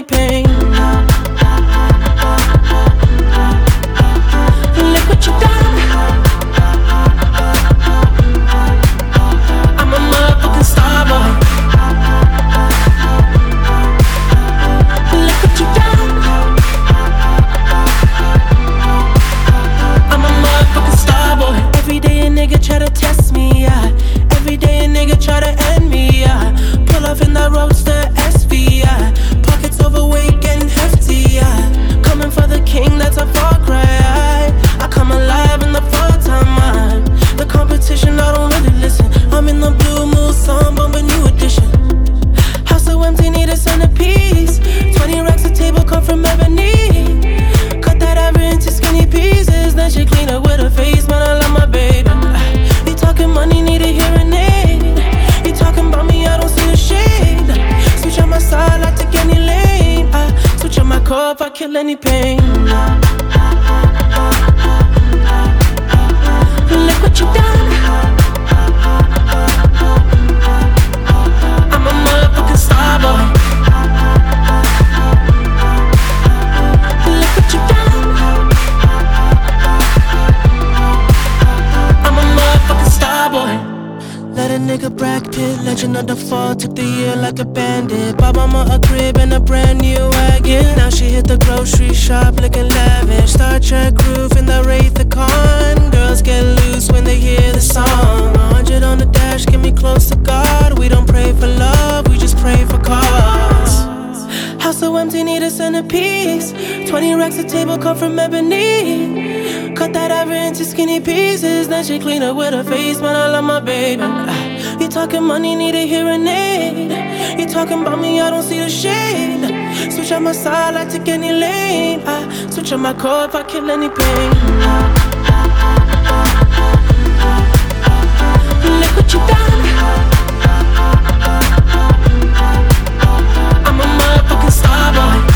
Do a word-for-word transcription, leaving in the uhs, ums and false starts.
any pain. Look what you done. I'm a motherfucking star boy. Look what you done. I'm a motherfucking star boy. Every day a nigga try to test me, yeah. Every day a nigga try to end me, yeah. Pull off in that roadster S V, yeah. Pockets overweight, getting hefty, yeah. Coming for the king, that's a far cry. I come alive in the fall time, man. The competition, I don't really listen. I'm in the blue mood, song, bumping new edition. House so empty, need a centerpiece. Twenty racks a table, come from ebony. Cut that ever into skinny pieces. Then she clean up with her face, man, I love my baby. You talking money, need a hearing aid. You talking about me, I don't see the shade. Switch on my side, I take any lane. I switch on my core if I kill any pain. Look what you done. I'm a motherfucking star boy. Look what you done. I'm a motherfucking star boy. Let a nigga Brad Pitt, legend of the fall, took the year like a bandit. Bought mama a crib and a brand new wagon. Now she hit the grocery shop looking lavish. Star Trek roof in the Wraith the Con. Girls get loose when they hear the song. A hundred on the dash, get me close to God. We don't pray for love, we just pray for cause. House so empty, need a centerpiece. Twenty racks a table, come from ebony. Cut that ever into skinny pieces. Then she clean up with her face, man, I love my baby. You talking money, need a hearing aid. You talking about me, I don't see the shade. Switch on my side, I take any lane. I switch on my core if I kill any pain. Look what you done. I'm a motherfucking star boy.